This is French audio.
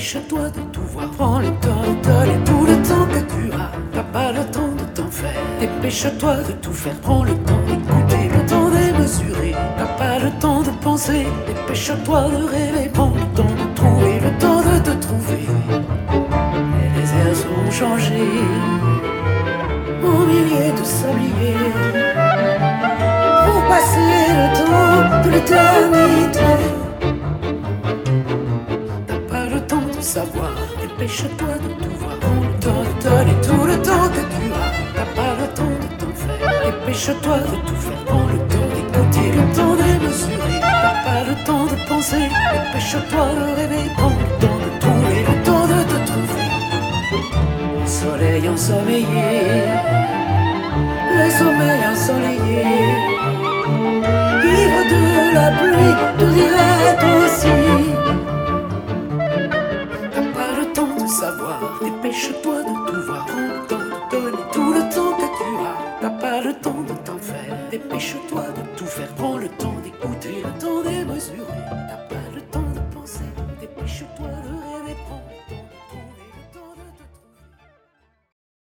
dépêche-toi de tout voir. Prends le temps de donner tout le temps que tu as. T'as pas le temps de t'en faire. Dépêche-toi de tout faire. Prends le temps d'écouter, le temps démesuré. T'as pas le temps de penser. Dépêche-toi de rêver. Prends le temps de trouver, le temps de te trouver. Et les airs seront changés en milliers de sabliers pour passer le temps de l'éternité. T'as pas le temps de savoir, dépêche-toi de tout voir. Prends le temps de donner tout le temps que tu as. T'as pas le temps de t'en faire, dépêche-toi de tout faire. Prends le temps d'écouter, le temps démesuré. T'as pas le temps de penser, dépêche-toi de rêver. Prends le temps de trouver, le temps de te trouver. Soleil ensoleillé, le sommeil ensoleillé, ivre de la pluie, tout irait aussi. T'as pas le temps de savoir, dépêche-toi de tout voir. Prends le temps de donner tout le temps que tu as. T'as pas le temps de t'en faire, dépêche-toi de tout faire. Prends le temps d'écouter, le temps démesuré.